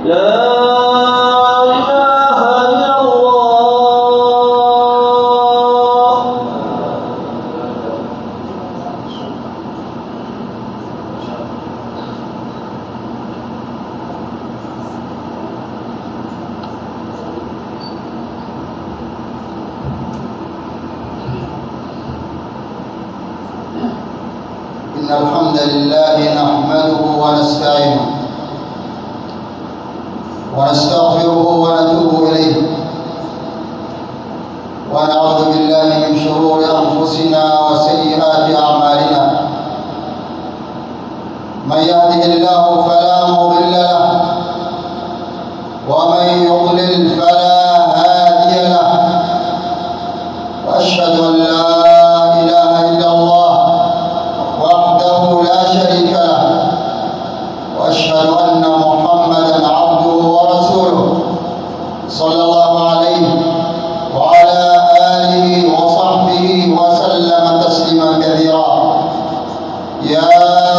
إن الحمد لله نحمده ونستعينه ونستغفره ونتوب إليه ونعوذ بالله من شرور أنفسنا وسيئات أعمالنا. من يهده الله فلا مضل له ومن يضلل فلا هادي له، وأشهد أن لا إله إلا الله وحده لا شريك له، وأشهد أن محمدا عبده ورسوله صلى الله عليه وعلى آله وصحبه وسلم تسليما كثيرا. يا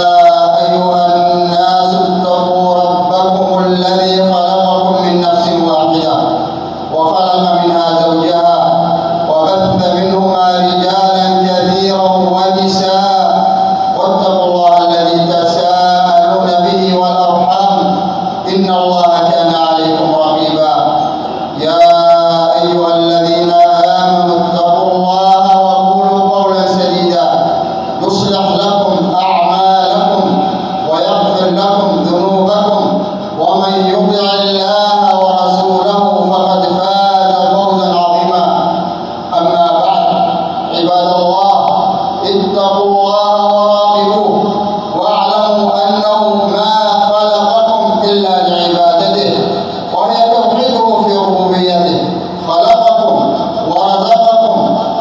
أيها الناس اتقوا ربكم الذي خلقكم من نفس واحدة وخلق منها زوجها وبث منهما رجالا كثيرا ونساء، واتقوا الله الذي تساءلون به والأرحام إن الله كان عليكم رقيبا. يا أيها الذين آمنوا اتقوا الله وقولوا قولا سديدا يصلح لكم أعمالكم ويغفر لكم ذنوبكم، ومن يطع الله ورسوله فقد فاز فوزا عظيما. أما بعد، عباد الله، اتقوا الله وراقبوه واعلموا أنه ما خلقكم إلا لعبادته، وهي توحيده في ربوبيته. خلقكم ورزقكم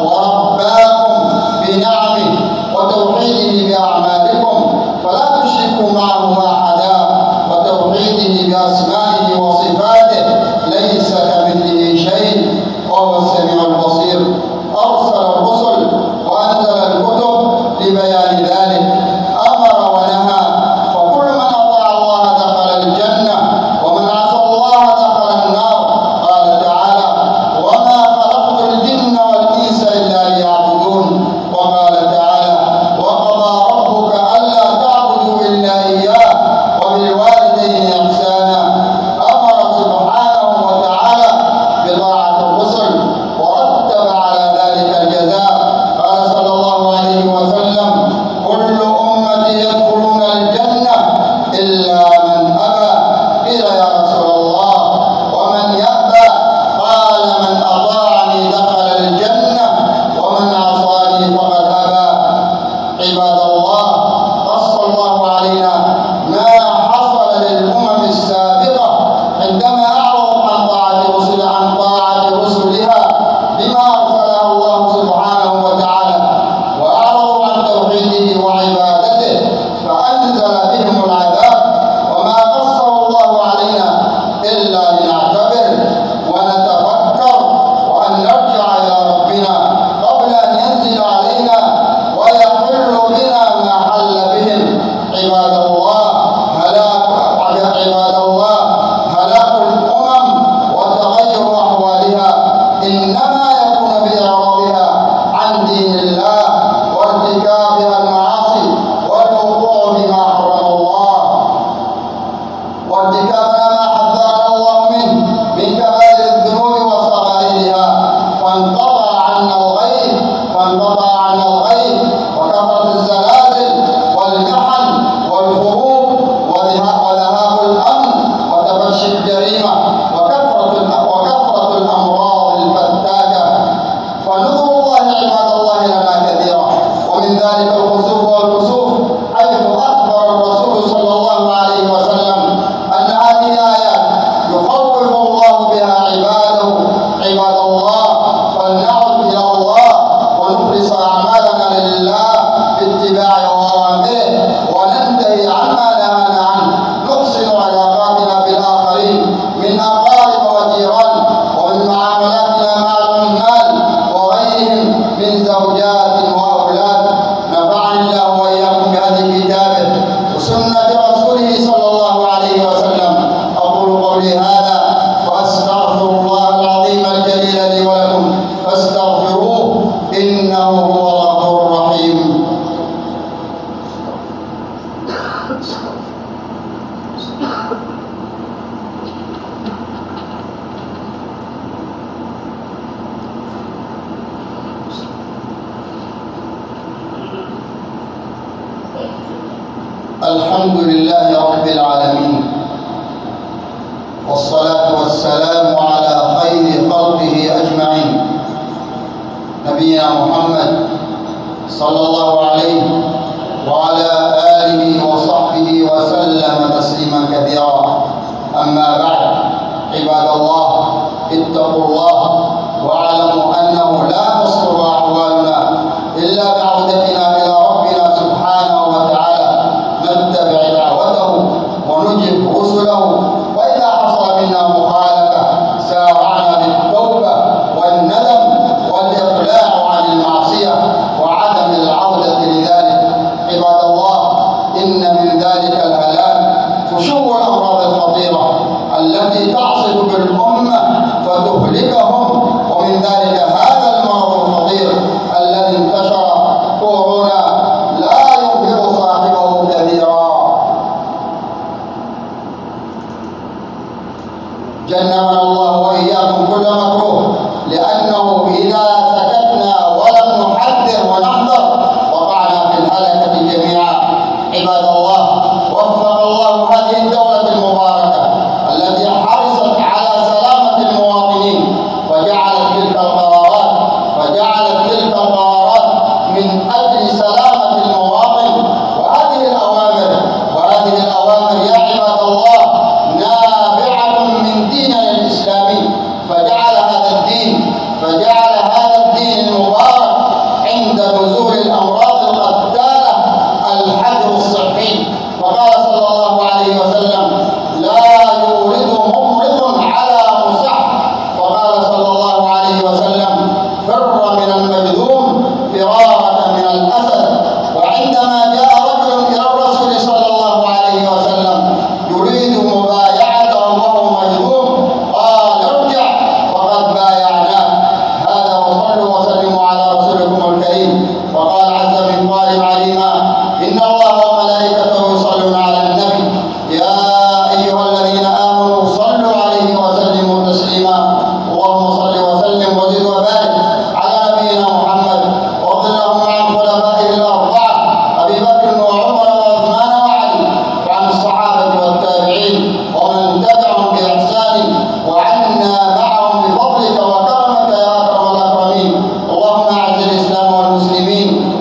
ورباكم بنعمه وتوحيده بأعمالكم، فلا تشركوا معه أحدا، وتوحيده بأسمائه وصفاته ليس كمثله شيء وهو السميع البصير. أرسل الرسل وأنزل الكتب لبيان ذلك، أمر ونهى، فكل من أطاع الله دخل الجنة ومن عصى الله دخل النار. قال تعالى: وما خلقت الجن والإنس إلا ليعبدون. وقال تعالى: وقضى ربك ألا تعبدوا إلا إياه وبالوالدين إحسانا. أمر سبحانه وتعالى بطاعة الرسل ورتب على ذلك الجزاء. قال صلى الله عليه وسلم: كل أمتي يدخلون الجنة إلا من أبى. قيل: يا رسول الله ومن يأبى؟ قال: من أطاعني دخل الجنة ومن عصاني فقد أبى. عباد الله، قص الله علينا ما حصل للأمم السابقة عندما أعرضوا عن طاعة رسلها بما أرسله الله سبحانه وتعالى، وأعرضوا عن توحيده وعبادته فأنزل بهم العذاب. وما قصه الله علينا إلا لنعتبر ونتفكر وأن نرجع إلى ربنا قبل أن ينزل علينا ويحل بنا ما حل بهم. عباد الله، هلاك الأمم وتغير أحوالها إنما يكون بإعراضها عن دين الله وارتكابها المعاصي والوقوع بما حرم الله وارتكابنا ما حذرنا الله منه من كبائر الذنوب وصغائرها، فانقطع عنا الغيث وكثرت الزلازل والمحن والحروب وذهاب الأمن وتفشي الجريمة وكثرة الأمراض الفتاكة. فنذر الله عباد الله لنا كثيرا، ومن ذلك الخسوف والكسوف، حيث أخبر الرسول صلى الله عليه وسلم أن هذه آيات رب العالمين، والصلاة والسلام على خير خلقه أجمعين، نبينا محمد صلى الله عليه وعلى آله وصحبه وسلم تسليما كثيرا. أما بعد، عباد الله، اتقوا الله واعلموا أنه لا تصلح أحوالنا إلا بعودتنا إلى ربنا سبحانه وتعالى، نتبع دعوته ونجب رسله، وإذا حصل منا مخالفة سارعنا بالتوبة والندم والإقلاع عن المعصية وعدم العودة لذلك. عباد الله، إن من ذلك الهلاك فشو الأمراض الخطيرة التي تعصف بالأمة فتهلكهم، ومن ذلك هذا المرض الخطير الذي انتشر كورونا لا ينفق صاحبه كثيرا. جنبنا الله وإياكم كل مكروه، لأنه إذا سكتنا ولم نحذر ونحذر وقعنا في الهلكة جميعا. عباد الله، وفق الله هذه الدولة المباركة التي حرصت على سلامة المواطنين وجعلت تلك القرارات من أجل سلامة المواطن، وهذه الأوامر يا عباد الله نابعة من ديننا الإسلامي، فجعل هذا الدين المبارك عند نزول الأمراض القتالة الحجر الصحي. وقال صلى الله عليه وسلم: لا يورد ممرض على مصح. وقال صلى الله عليه وسلم: فر من المجذوم فرارك من الأسد. وعندما جاء رجل إلى الرسول صلى الله عليه وسلم يريد مبايعته وهو مجذوم، قال: ارجع وقد بايعناه. هذا وصلوا وسلموا على رسولكم الكريم. وقال عز من قائل عليما: إن الله وملائكته يصلون على النبي، يا أيها الذين آمنوا صلوا عليه وسلموا تسليما. اللهم صل وسلم وزد وبارك على نبينا محمد، وارض اللهم عن خلفائه الأربعة أبي بكر وعمر وعثمان وعلي، وعن الصحابة والتابعين ومن تبعهم بإحسان، وعنا معهم بفضلك وكرمك يا أكرم الأكرمين. اللهم أعز الإسلام والمسلمين،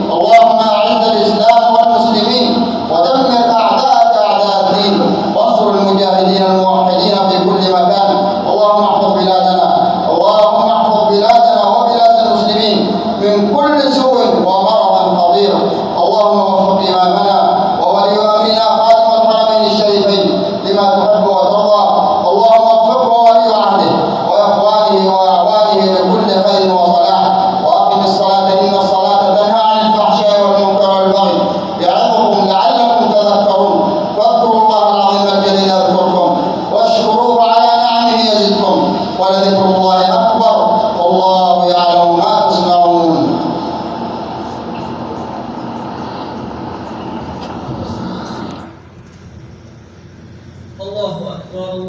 ودمر أعداءك أعداء الدين، وانصر المجاهدين الموحدين في كل مكان. اللهم احفظ بلادنا وبلاد المسلمين من كل سوء ومرض خطير. اللهم وفق إمامنا وولي أمرنا خادم الحرمين الشريفين لما تحب وترضى. اللهم وفقه وولي عهده وإخوانه وأعوانه لكل خير وصلاح. وأقم الصلاة، إن الصلاة تنهى عن الفحشاء والمنكر والبغي، يعظكم لعلكم تذكرون. فاذكروا الله العظيم الجليل يذكركم، واشكروه على نعمه يزدكم، ولذكر الله أكبر، والله يعلم ما تصنعون. الله أكبر.